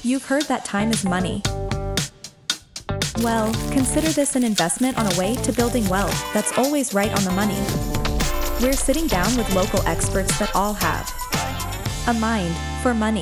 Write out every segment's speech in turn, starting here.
You've heard that time is money. Well, consider this an investment on a way to building wealth that's always right on the money. We're sitting down with local experts that all have a mind for money.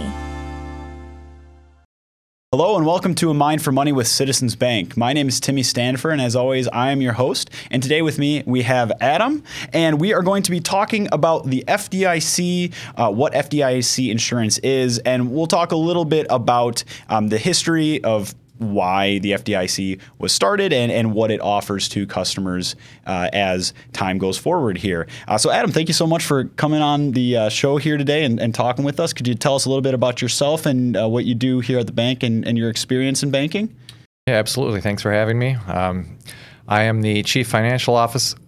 Hello and welcome to A Mind for Money with Citizens Bank. My name is Timmy Stanford, and as always, I am your host. And today with me, we have Adam, and we are going to be talking about the FDIC, what FDIC insurance is, and we'll talk a little bit about the history of why the FDIC was started and what it offers to customers as time goes forward here. So Adam, thank you so much for coming on the show here today and talking with us. Could you tell us a little bit about yourself and what you do here at the bank and your experience in banking? Yeah, absolutely. Thanks for having me. I am the Chief Financial Officer,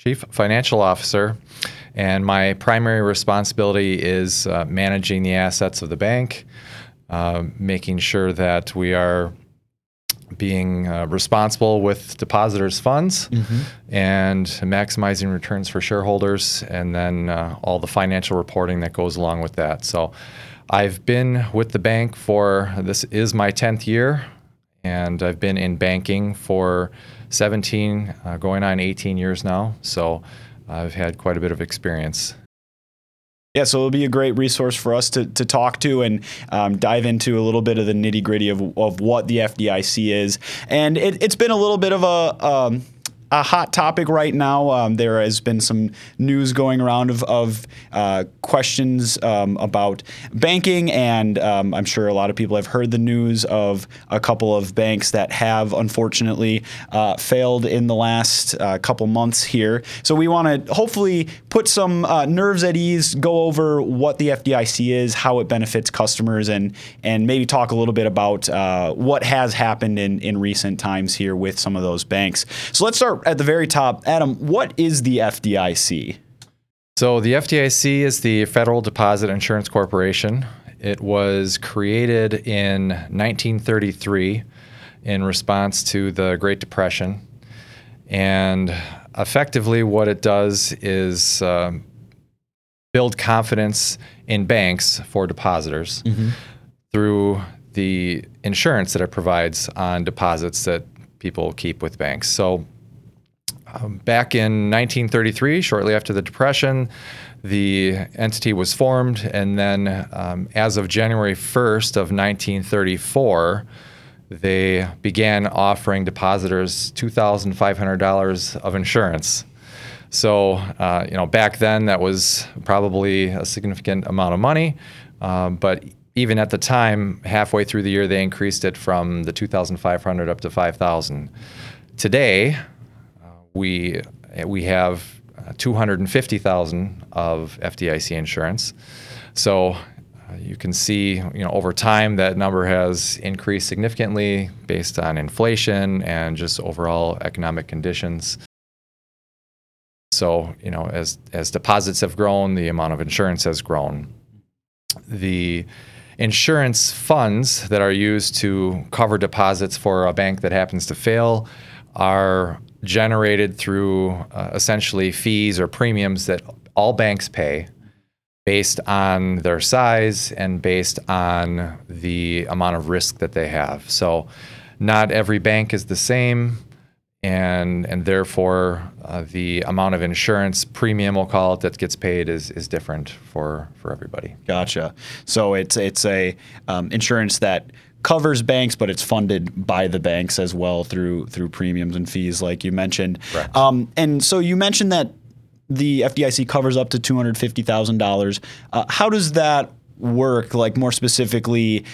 and my primary responsibility is managing the assets of the bank, making sure that we are being responsible with depositors' funds and maximizing returns for shareholders, and then all the financial reporting that goes along with that. So I've been with the bank this is my 10th year, and I've been in banking for 17, going on 18 years now. So I've had quite a bit of experience. Yeah, so it'll be a great resource for us to talk to and dive into a little bit of the nitty gritty of what the FDIC is. And it's been a little bit of a hot topic right now. There has been some news going around of questions about banking, and I'm sure a lot of people have heard the news of a couple of banks that have unfortunately failed in the last couple months here. So we want to hopefully put some nerves at ease, go over what the FDIC is, how it benefits customers, and maybe talk a little bit about what has happened in recent times here with some of those banks. So let's start at the very top. Adam, what is the FDIC? So the FDIC is the Federal Deposit Insurance Corporation. It was created in 1933 in response to the Great Depression. And effectively what it does is build confidence in banks for depositors through the insurance that it provides on deposits that people keep with banks. So back in 1933, shortly after the Depression, the entity was formed, and then as of January 1st of 1934, they began offering depositors $2,500 of insurance. So, back then that was probably a significant amount of money, but even at the time, halfway through the year, they increased it from the $2,500 up to $5,000. Today, we have $250,000 of FDIC insurance. So you can see, over time that number has increased significantly based on inflation and just overall economic conditions. So, as deposits have grown, the amount of insurance has grown. The insurance funds that are used to cover deposits for a bank that happens to fail are generated through essentially fees or premiums that all banks pay based on their size and based on the amount of risk that they have. So not every bank is the same, and therefore the amount of insurance premium, we'll call it, that gets paid is different for everybody. Gotcha. So it's a insurance that covers banks, but it's funded by the banks as well through premiums and fees, like you mentioned. Correct. And so you mentioned that the FDIC covers up to $250,000. How does that work? Like, more specifically,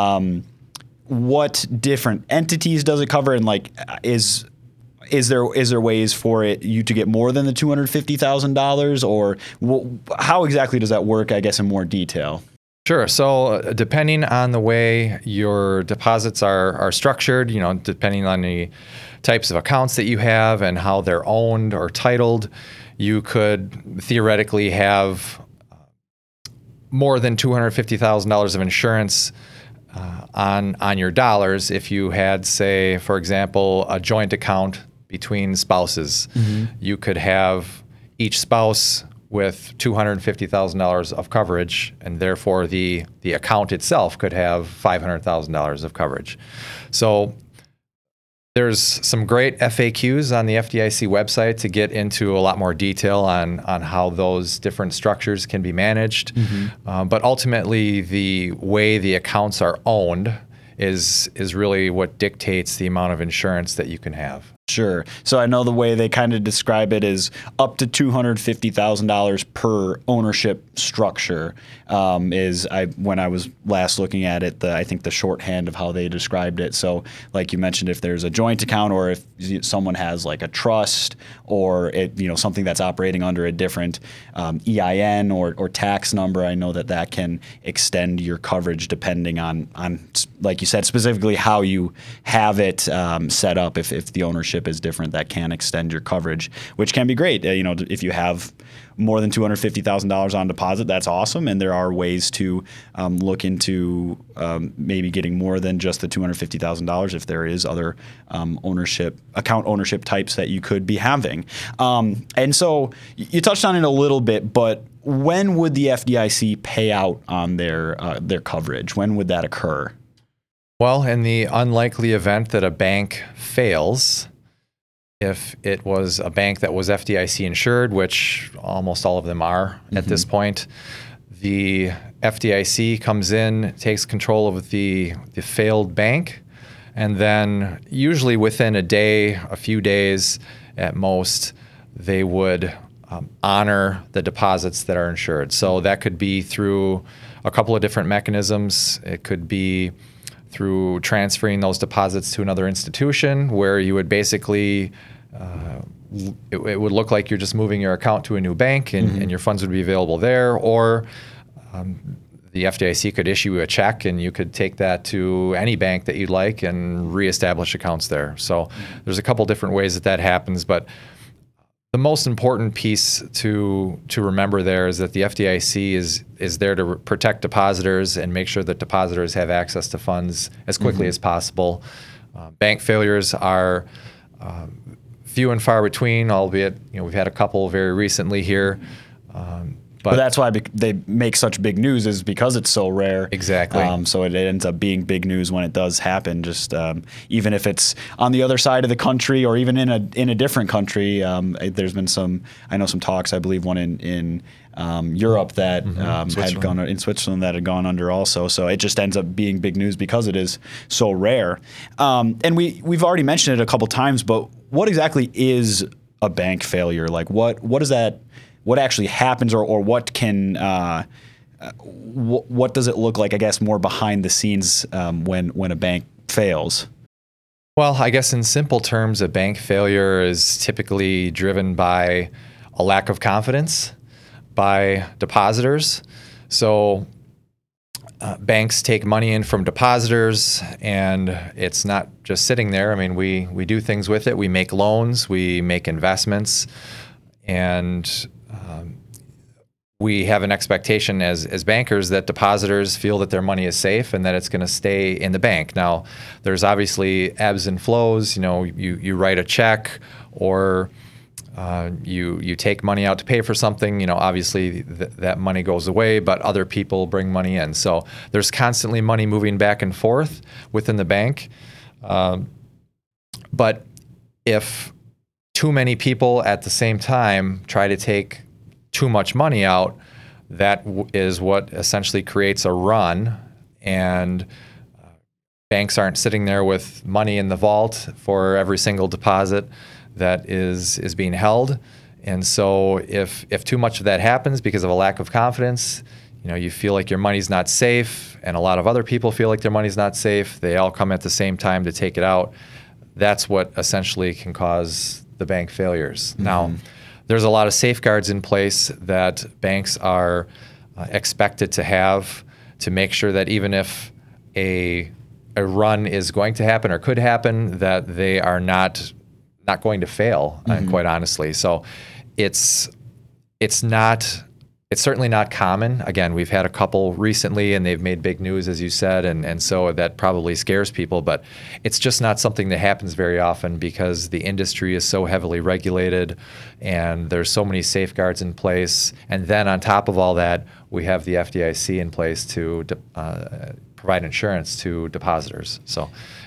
what different entities does it cover? And is there ways for you to get more than the $250,000, or how exactly does that work? I guess in more detail. Sure. So depending on the way your deposits are structured, depending on the types of accounts that you have and how they're owned or titled, you could theoretically have more than $250,000 of insurance on your dollars if you had, say, for example, a joint account between spouses. You could have each spouse with $250,000 of coverage, and therefore the account itself could have $500,000 of coverage. So there's some great FAQs on the FDIC website to get into a lot more detail on how those different structures can be managed. But ultimately, the way the accounts are owned is really what dictates the amount of insurance that you can have. Sure. So I know the way they kind of describe it is up to $250,000 per ownership structure. When I was last looking at it, I think the shorthand of how they described it. So like you mentioned, if there's a joint account or if someone has like a trust or something that's operating under a different EIN or tax number, I know that can extend your coverage depending on like you said, specifically how you have it set up. If the ownership is different, that can extend your coverage, which can be great. If you have more than $250,000 on deposit, that's awesome. And there are ways to look into maybe getting more than just the $250,000 if there is other account ownership types that you could be having. And so you touched on it a little bit, but when would the FDIC pay out on their coverage? When would that occur? Well, in the unlikely event that a bank fails, if it was a bank that was FDIC insured, which almost all of them are at this point, the FDIC comes in, takes control of the failed bank, and then usually within a day, a few days at most, they would honor the deposits that are insured. So that could be through a couple of different mechanisms. It could be through transferring those deposits to another institution where you would basically, it would look like you're just moving your account to a new bank and your funds would be available there, or the FDIC could issue a check and you could take that to any bank that you'd like and reestablish accounts there. So there's a couple different ways that happens, but the most important piece to remember there is that the FDIC is there to protect depositors and make sure that depositors have access to funds as quickly as possible. Bank failures are few and far between, albeit we've had a couple very recently here. But that's why they make such big news, is because it's so rare. Exactly. So it ends up being big news when it does happen. Just even if it's on the other side of the country or even in a different country. There's been some talks. I believe one in Europe that had gone in Switzerland that had gone under also. So it just ends up being big news because it is so rare. And we've already mentioned it a couple times, but what exactly is a bank failure? Like what is that? What actually happens, or what can what does it look like? I guess more behind the scenes when a bank fails. Well, I guess in simple terms, a bank failure is typically driven by a lack of confidence by depositors. So banks take money in from depositors, and it's not just sitting there. I mean, we do things with it. We make loans, we make investments, and we have an expectation as bankers that depositors feel that their money is safe and that it's going to stay in the bank. Now, there's obviously ebbs and flows. You write a check or you take money out to pay for something. Obviously that money goes away, but other people bring money in. So there's constantly money moving back and forth within the bank. But if too many people at the same time try to take too much money out, that is what essentially creates a run, and banks aren't sitting there with money in the vault for every single deposit that is being held. And so if too much of that happens because of a lack of confidence, you feel like your money's not safe, and a lot of other people feel like their money's not safe, they all come at the same time to take it out. That's what essentially can cause the bank failures. Now, there's a lot of safeguards in place that banks are expected to have to make sure that even if a run is going to happen or could happen, that they are not going to fail, quite honestly. So it's not It's certainly not common. Again, we've had a couple recently and they've made big news, as you said, and so that probably scares people, but it's just not something that happens very often because the industry is so heavily regulated and there's so many safeguards in place. And then on top of all that, we have the FDIC in place to provide insurance to depositors. So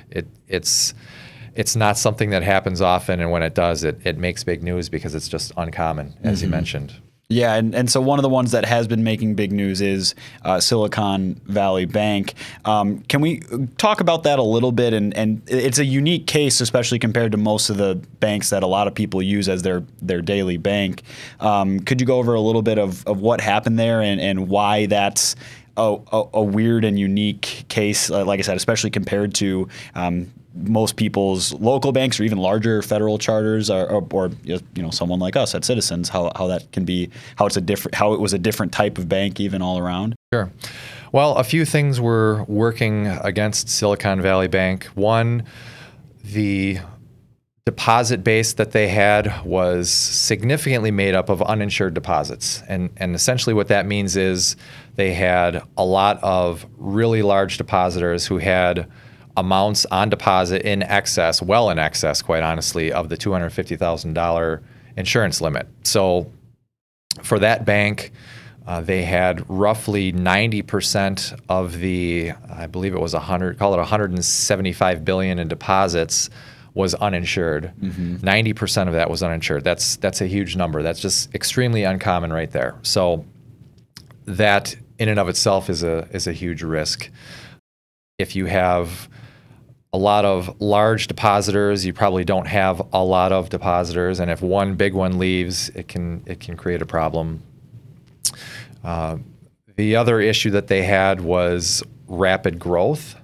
it's not something that happens often, and when it does, it makes big news because it's just uncommon, as you mentioned. Yeah, and so one of the ones that has been making big news is Silicon Valley Bank. Can we talk about that a little bit? And it's a unique case, especially compared to most of the banks that a lot of people use as their daily bank. Could you go over a little bit of what happened there and why that's a weird and unique case, like I said, especially compared to most people's local banks or even larger federal charters, or someone like us at Citizens, how that can be, how it was a different type of bank even all around? Sure. Well, a few things were working against Silicon Valley Bank. One, the deposit base that they had was significantly made up of uninsured deposits. And essentially what that means is they had a lot of really large depositors who had amounts on deposit in excess, well in excess, quite honestly, of the $250,000 insurance limit. So for that bank, they had roughly 90% of the, I believe it was $175 billion in deposits was uninsured. 90% of that was uninsured. That's a huge number. That's just extremely uncommon right there. So that in and of itself is a huge risk. If you have a lot of large depositors, you probably don't have a lot of depositors, and if one big one leaves, it can create a problem. The other issue that they had was rapid growth,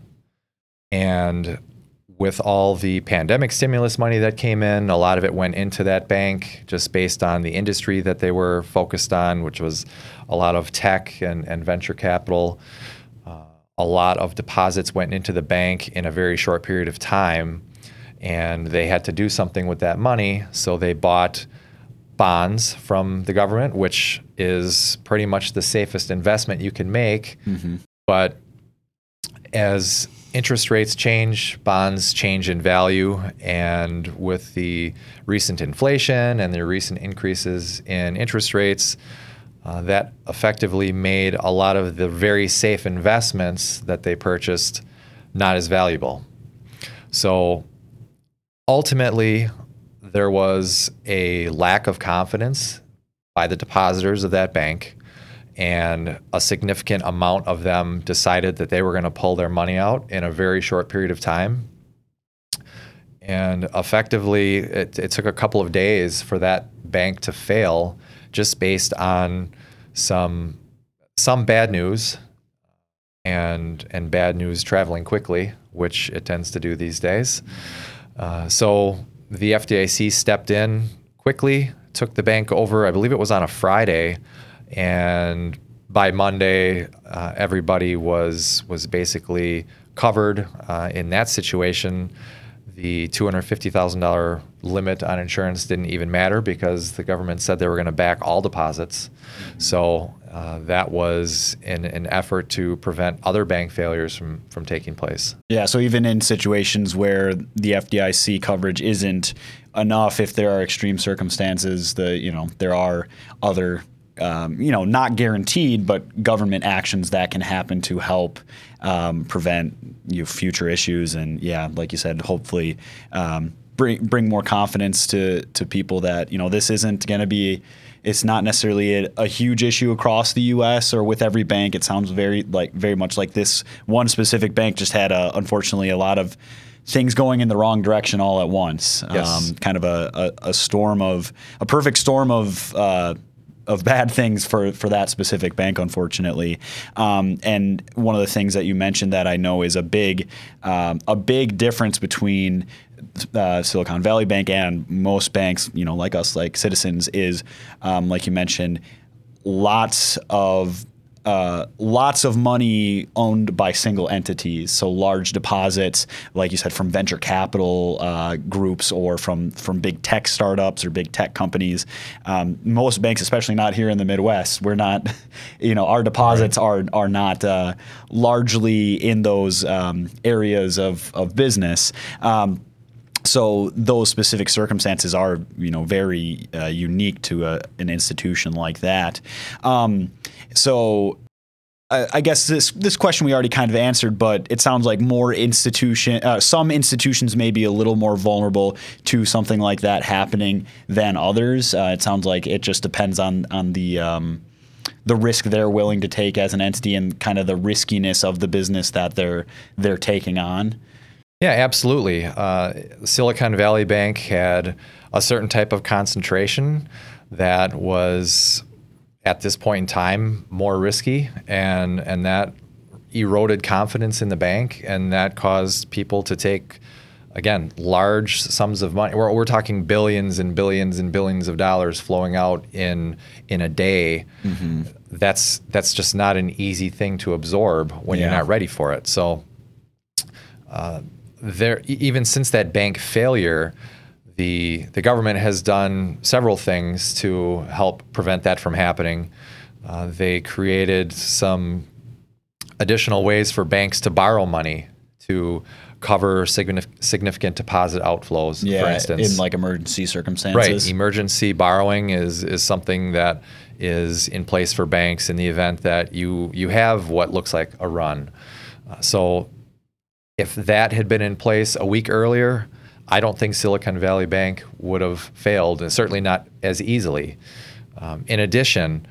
and with all the pandemic stimulus money that came in, a lot of it went into that bank just based on the industry that they were focused on, which was a lot of tech and venture capital. A lot of deposits went into the bank in a very short period of time, and they had to do something with that money, so they bought bonds from the government, which is pretty much the safest investment you can make. But as interest rates change, bonds change in value, and with the recent inflation and the recent increases in interest rates, that effectively made a lot of the very safe investments that they purchased not as valuable. So ultimately, there was a lack of confidence by the depositors of that bank, and a significant amount of them decided that they were going to pull their money out in a very short period of time. And effectively, it took a couple of days for that bank to fail, just based on some bad news and bad news traveling quickly, which it tends to do these days. So the FDIC stepped in quickly, took the bank over. I believe it was on a Friday, and by Monday, everybody was basically covered in that situation. The $250,000 limit on insurance didn't even matter because the government said they were going to back all deposits. So that was an effort to prevent other bank failures from taking place. Yeah, so even in situations where the FDIC coverage isn't enough, if there are extreme circumstances, there are other not guaranteed, but government actions that can happen to help prevent future issues. And like you said, hopefully bring more confidence to people that this isn't going to be. It's not necessarily a huge issue across the U.S. or with every bank. It sounds very much like this one specific bank just had unfortunately a lot of things going in the wrong direction all at once. Yes. Kind of a perfect storm of bad things for that specific bank, unfortunately. And one of the things that you mentioned that I know is a big difference between Silicon Valley Bank and most banks, like us, like Citizens, is like you mentioned, lots of lots of money owned by single entities, so large deposits, like you said, from venture capital groups or from big tech startups or big tech companies. Most banks, especially not here in the Midwest, we're not, our deposits are not largely in those areas of business. So those specific circumstances are, very unique to an institution like that. So I guess this question we already kind of answered, but it sounds like some institutions may be a little more vulnerable to something like that happening than others. It sounds like it just depends on the risk they're willing to take as an entity and kind of the riskiness of the business that they're taking on. Yeah, absolutely. Silicon Valley Bank had a certain type of concentration that was, at this point in time, more risky, and that eroded confidence in the bank, and that caused people to take, again, large sums of money. We're talking billions and billions and billions of dollars flowing out in a day. Mm-hmm. That's just not an easy thing to absorb when you're not ready for it. So even since that bank failure, the government has done several things to help prevent that from happening. They created some additional ways for banks to borrow money to cover significant deposit outflows, for instance. In like emergency circumstances. Right. Emergency borrowing is something that is in place for banks in the event that you have what looks like a run. So if that had been in place a week earlier, I don't think Silicon Valley Bank would have failed, and certainly not as easily. In addition,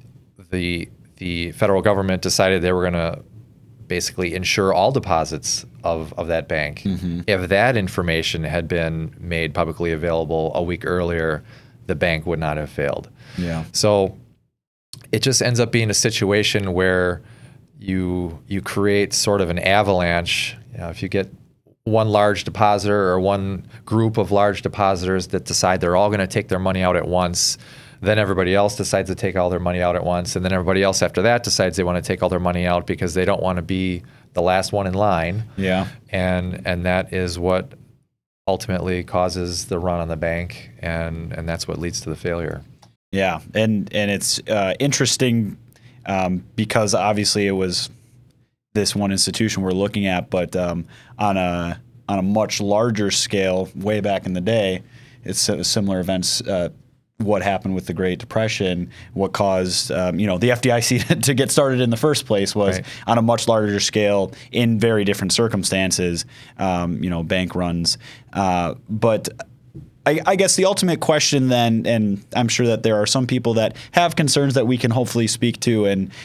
the federal government decided they were going to basically insure all deposits of that bank. Mm-hmm. If that information had been made publicly available a week earlier, the bank would not have failed. Yeah. So it just ends up being a situation where you create sort of an avalanche. If you get one large depositor or one group of large depositors that decide they're all going to take their money out at once, then everybody else decides to take all their money out at once, and then everybody else after that decides they want to take all their money out because they don't want to be the last one in line. Yeah. And that is what ultimately causes the run on the bank, and that's what leads to the failure. Yeah, and it's interesting because obviously it was this one institution we're looking at, but on a much larger scale, way back in the day, it's similar events. What happened with the Great Depression, what caused the FDIC to get started in the first place was on a much larger scale in very different circumstances, bank runs. But I guess the ultimate question then, and I'm sure that there are some people that have concerns that we can hopefully speak to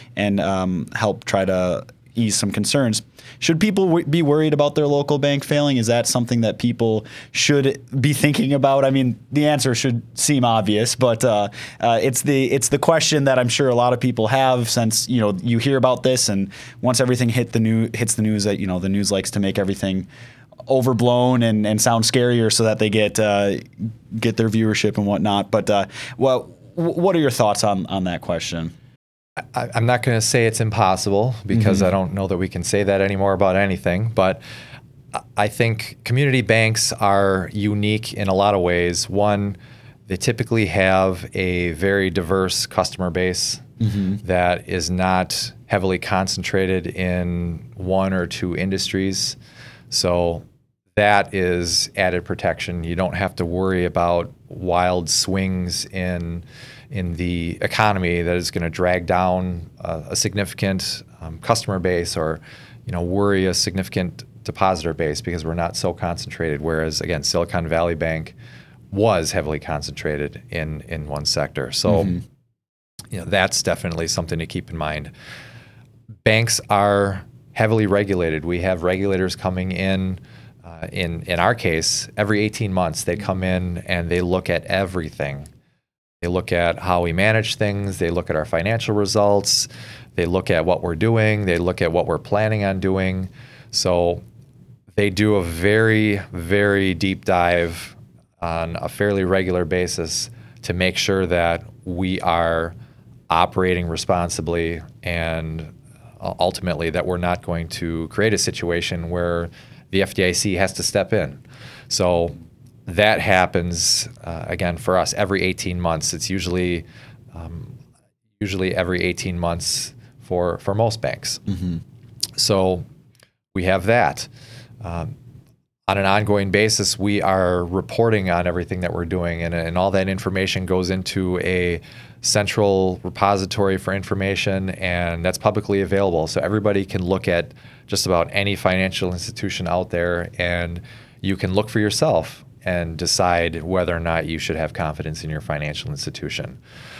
and help try to ease some concerns. Should people be worried about their local bank failing? Is that something that people should be thinking about? I mean, the answer should seem obvious, but it's the question that I'm sure a lot of people have since you hear about this, and once everything hits the news, that the news likes to make everything overblown and sound scarier so that they get their viewership and whatnot. But what are your thoughts on that question? I'm not going to say it's impossible because I don't know that we can say that anymore about anything, but I think community banks are unique in a lot of ways. One, they typically have a very diverse customer base that is not heavily concentrated in one or two industries. So that is added protection. You don't have to worry about wild swings in the economy that is going to drag down a significant customer base or worry a significant depositor base because we're not so concentrated. Whereas, again, Silicon Valley Bank was heavily concentrated in one sector. So that's definitely something to keep in mind. Banks are heavily regulated. We have regulators coming in our case, every 18 months they come in and they look at everything. They look at how we manage things. They look at our financial results. They look at what we're doing. They look at what we're planning on doing. So they do a very, very deep dive on a fairly regular basis to make sure that we are operating responsibly, and ultimately that we're not going to create a situation where the FDIC has to step in. So that happens, again, for us every 18 months. It's usually every 18 months for most banks. Mm-hmm. So we have that. On an ongoing basis, we are reporting on everything that we're doing, and all that information goes into a central repository for information, and that's publicly available. So everybody can look at just about any financial institution out there, and you can look for yourself and decide whether or not you should have confidence in your financial institution.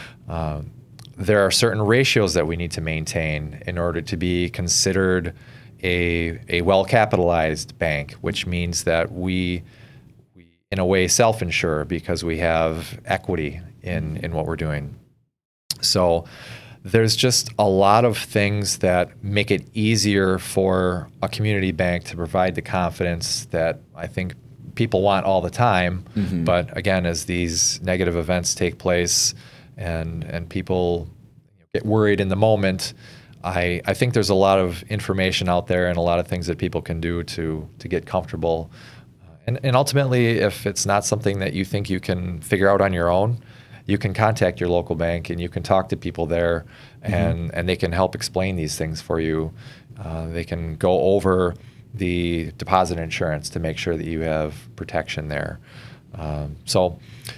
There are certain ratios that we need to maintain in order to be considered a well-capitalized bank, which means that we in a way self-insure because we have equity in what we're doing. So there's just a lot of things that make it easier for a community bank to provide the confidence that I think people want all the time. Mm-hmm. But again, as these negative events take place and people get worried in the moment, I think there's a lot of information out there and a lot of things that people can do to get comfortable. And ultimately, if it's not something that you think you can figure out on your own, you can contact your local bank and you can talk to people there, and they can help explain these things for you. They can go over the deposit insurance to make sure that you have protection there. So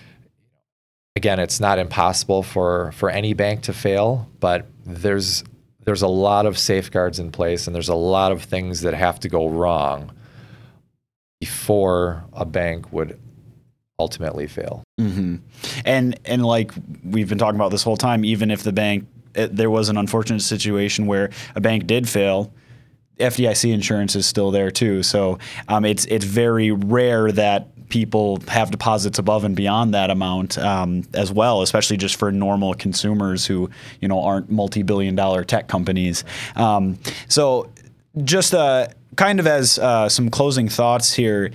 again, it's not impossible for any bank to fail, but there's a lot of safeguards in place, and there's a lot of things that have to go wrong before a bank would ultimately fail. Mm-hmm. And like we've been talking about this whole time, even if there was an unfortunate situation where a bank did fail, FDIC insurance is still there too. So it's very rare that people have deposits above and beyond that amount as well, especially just for normal consumers who aren't multi-billion-dollar tech companies. So just kind of as some closing thoughts here,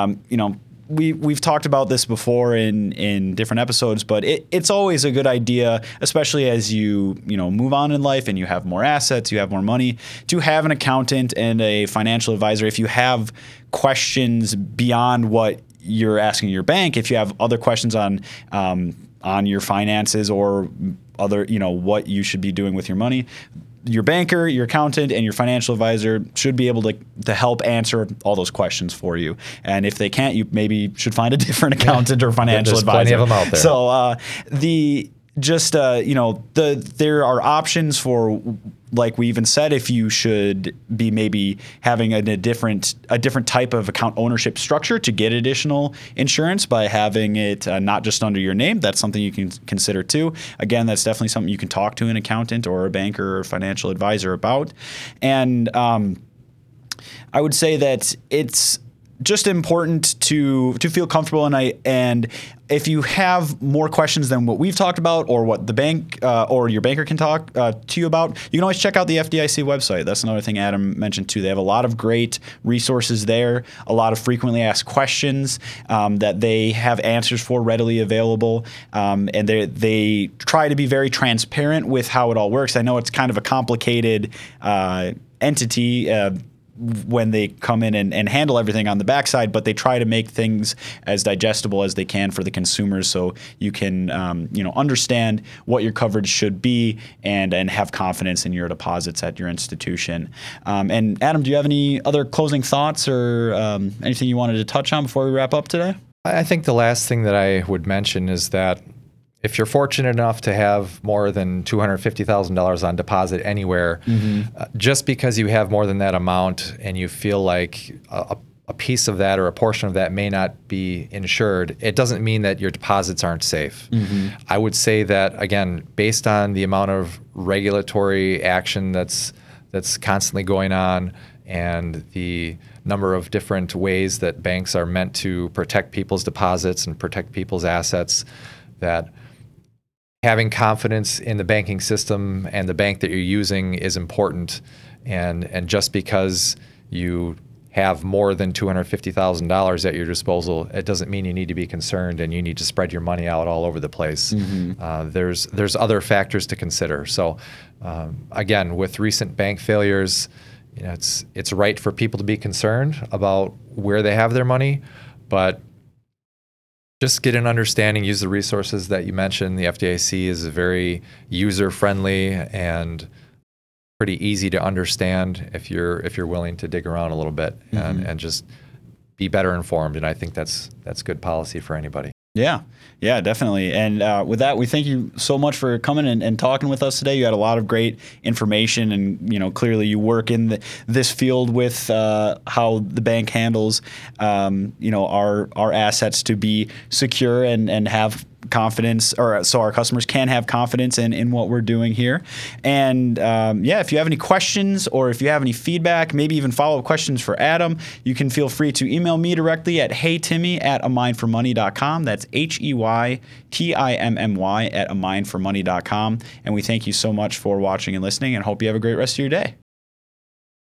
we've talked about this before in different episodes, but it's always a good idea, especially as you move on in life and you have more assets, you have more money, to have an accountant and a financial advisor. If you have questions beyond what you're asking your bank, if you have other questions on your finances or other, what you should be doing with your money, your banker, your accountant, and your financial advisor should be able to help answer all those questions for you. And if they can't, you maybe should find a different accountant or financial advisor. There's plenty of them out there. So there are options for, like we even said, if you should be maybe having a different type of account ownership structure to get additional insurance by having it not just under your name. That's something you can consider too. Again, that's definitely something you can talk to an accountant or a banker or a financial advisor about. And I would say that it's just important to feel comfortable, and if you have more questions than what we've talked about or what the bank or your banker can talk to you about, you can always check out the FDIC website. That's another thing Adam mentioned too. They have a lot of great resources there, a lot of frequently asked questions that they have answers for readily available, and they try to be very transparent with how it all works. I know it's kind of a complicated entity when they come in and handle everything on the backside, but they try to make things as digestible as they can for the consumers, so you can understand what your coverage should be and have confidence in your deposits at your institution. And Adam, do you have any other closing thoughts or anything you wanted to touch on before we wrap up today? I think the last thing that I would mention is that if you're fortunate enough to have more than $250,000 on deposit anywhere, just because you have more than that amount and you feel like a piece of that or a portion of that may not be insured, it doesn't mean that your deposits aren't safe. I would say that, again, based on the amount of regulatory action that's constantly going on and the number of different ways that banks are meant to protect people's deposits and protect people's assets, that having confidence in the banking system and the bank that you're using is important. And just because you have more than $250,000 at your disposal, it doesn't mean you need to be concerned and you need to spread your money out all over the place. There's other factors to consider. So again, with recent bank failures, it's right for people to be concerned about where they have their money, but just get an understanding, use the resources that you mentioned. The FDIC is very user-friendly and pretty easy to understand if you're willing to dig around a little bit and just be better informed. And I think that's good policy for anybody. Yeah, definitely. And with that, we thank you so much for coming and talking with us today. You had a lot of great information, and clearly you work in this field with how the bank handles our assets to be secure and have confidence, or so our customers can have confidence in what we're doing here. And if you have any questions or if you have any feedback, maybe even follow-up questions for Adam, you can feel free to email me directly at heytimmy@amindformoney.com. That's HEYTIMMY@amindformoney.com. And we thank you so much for watching and listening, and hope you have a great rest of your day.